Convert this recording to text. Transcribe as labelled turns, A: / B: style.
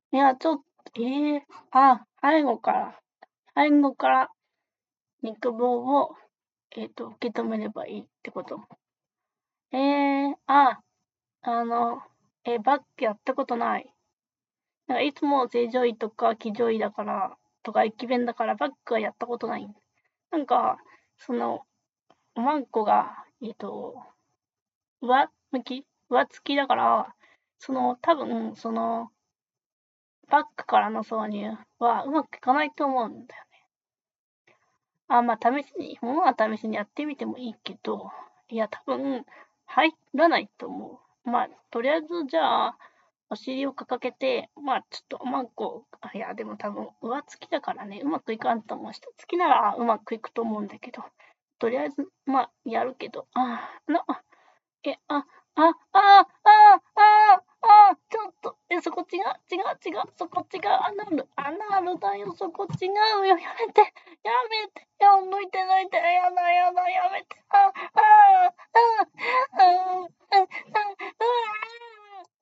A: いや、ちょっと、背後から肉棒を、受け止めればいいってこと。えー、あ、あの、バックやったことない。なんかいつも正常位とか騎乗位だから、とか駅弁だからバックはやったことない。なんか、その、おまんこが、上付きだから、多分、バックからの挿入はうまくいかないと思うんだよね。まあ、物は試しにやってみてもいいけど、いや、多分、入らないと思う。まあ、とりあえず、じゃあ、お尻を掲げて、まあ、ちょっとおまんこ、いや、でも多分、上付きだからね、うまくいかんと思う。下付きならうまくいくと思うんだけど、とりあえず、まあ、やるけど、え、あ、ちょっと、そこ違う、違う、違う、そこ違う、アナルだよ、そこ違うよ、やめて、やめて、抜いて、やだ、やめて、